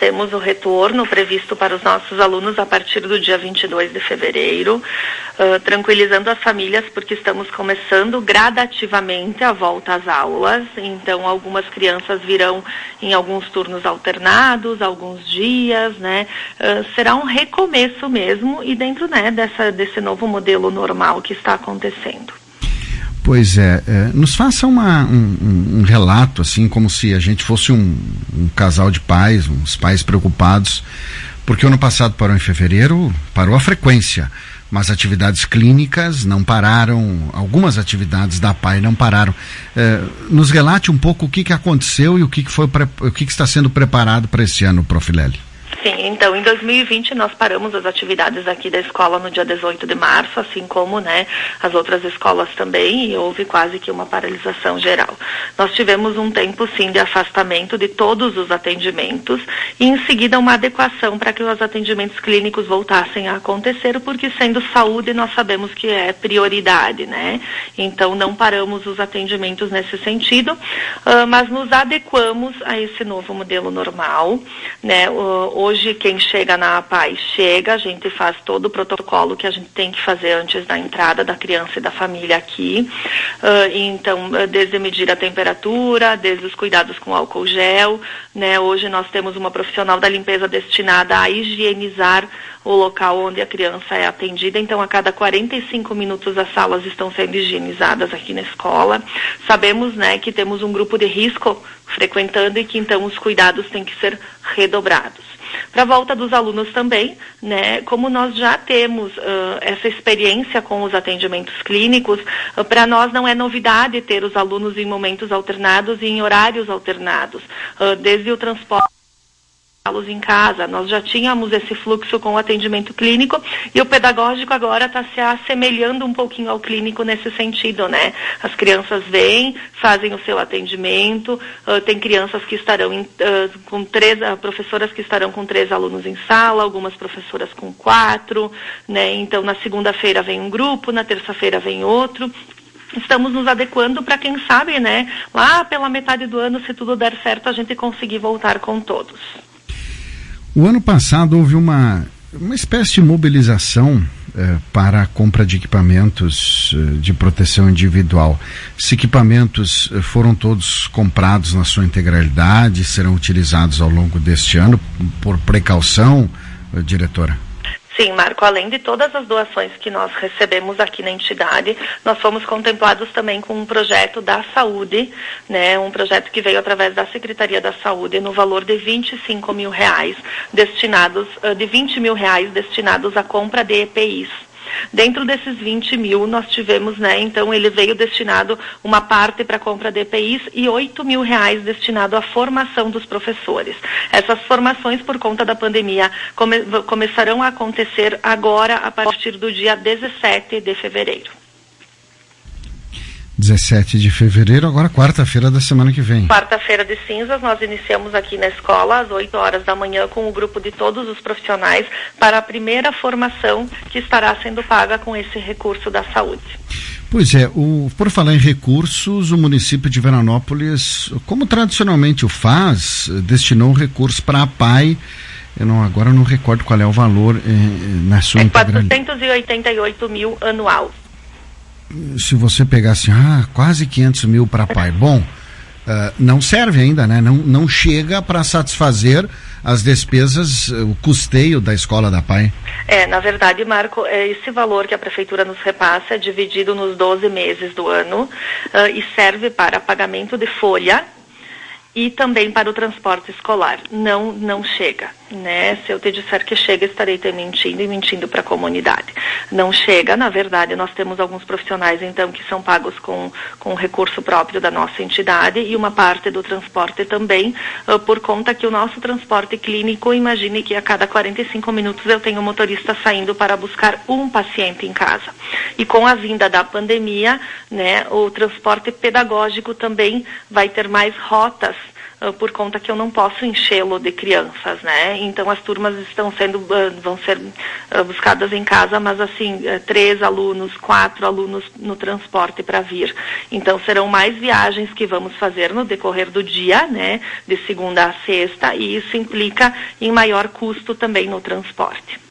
temos o retorno previsto para os nossos alunos a partir do dia 22 de fevereiro, tranquilizando as famílias porque estamos começando gradativamente a volta às aulas. Então, algumas crianças virão em alguns turnos alternados, alguns dias, né? Será um recomeço mesmo e dentro, né, desse novo modelo normal que está acontecendo. Pois nos faça um relato, assim, como se a gente fosse um casal de pais, uns pais preocupados, porque o ano passado parou em fevereiro, parou a frequência, mas atividades clínicas não pararam, algumas atividades da APAE não pararam. Nos relate um pouco o que aconteceu e o que está sendo preparado para esse ano, Prof. Lely. Sim, então em 2020 nós paramos as atividades aqui da escola no dia 18 de março, assim como, né, as outras escolas também, e houve quase que uma paralisação geral. Nós tivemos um tempo sim de afastamento de todos os atendimentos e em seguida uma adequação para que os atendimentos clínicos voltassem a acontecer, porque sendo saúde nós sabemos que é prioridade, né? Então não paramos os atendimentos nesse sentido, mas nos adequamos a esse novo modelo normal, né? Hoje quem chega na APAE chega, a gente faz todo o protocolo que a gente tem que fazer antes da entrada da criança e da família aqui. Então, desde medir a temperatura, desde os cuidados com álcool gel, né? Hoje nós temos uma profissional da limpeza destinada a higienizar o local onde a criança é atendida. Então, a cada 45 minutos as salas estão sendo higienizadas aqui na escola. Sabemos, né, que temos um grupo de risco frequentando e que então os cuidados têm que ser redobrados. Para a volta dos alunos também, né, como nós já temos essa experiência com os atendimentos clínicos, para nós não é novidade ter os alunos em momentos alternados e em horários alternados, desde o transporte em casa, nós já tínhamos esse fluxo com o atendimento clínico e o pedagógico agora está se assemelhando um pouquinho ao clínico nesse sentido, né? As crianças vêm, fazem o seu atendimento, tem crianças que estarão com 3, professoras que estarão com 3 alunos em sala, algumas professoras com 4, né? Então na segunda-feira vem um grupo, na terça-feira vem outro. Estamos nos adequando para quem sabe, né? Lá pela metade do ano, se tudo der certo, a gente conseguir voltar com todos. O ano passado houve uma espécie de mobilização para a compra de equipamentos de proteção individual. Esses equipamentos foram todos comprados na sua integralidade, serão utilizados ao longo deste ano por precaução, diretora? Sim, Marco, além de todas as doações que nós recebemos aqui na entidade, nós fomos contemplados também com um projeto da saúde, né, um projeto que veio através da Secretaria da Saúde no valor de R$25 mil destinados, de R$20 mil destinados à compra de EPIs. Dentro desses 20 mil, nós tivemos, né, então ele veio destinado uma parte para a compra de EPIs e R$8 mil destinado à formação dos professores. Essas formações, por conta da pandemia, começarão a acontecer agora, a partir do dia 17 de fevereiro. 17 de fevereiro, agora quarta-feira da semana que vem. Quarta-feira de cinzas, nós iniciamos aqui na escola às 8 horas da manhã com o grupo de todos os profissionais para a primeira formação que estará sendo paga com esse recurso da saúde. Pois é, por falar em recursos, o município de Veranópolis, como tradicionalmente o faz, destinou um recurso para a APAE. Agora eu não recordo qual é o valor na sua integralidade. 488 mil anual. Se você pegasse quase 500 mil para a APAE, bom, não serve ainda, né? Não chega para satisfazer as despesas, o custeio da escola da APAE. Na verdade, Marco, esse valor que a prefeitura nos repassa é dividido nos 12 meses do ano e serve para pagamento de folha e também para o transporte escolar. Não chega, né? Se eu te disser que chega, estarei te mentindo e mentindo para a comunidade. Não chega, na verdade, nós temos alguns profissionais, então, que são pagos com recurso próprio da nossa entidade e uma parte do transporte também, por conta que o nosso transporte clínico, imagine que a cada 45 minutos eu tenho um motorista saindo para buscar um paciente em casa. E com a vinda da pandemia, né, o transporte pedagógico também vai ter mais rotas por conta que eu não posso enchê-lo de crianças, né? Então as turmas vão ser buscadas em casa, mas assim, 3 alunos, 4 alunos no transporte para vir. Então serão mais viagens que vamos fazer no decorrer do dia, né? De segunda a sexta, e isso implica em maior custo também no transporte.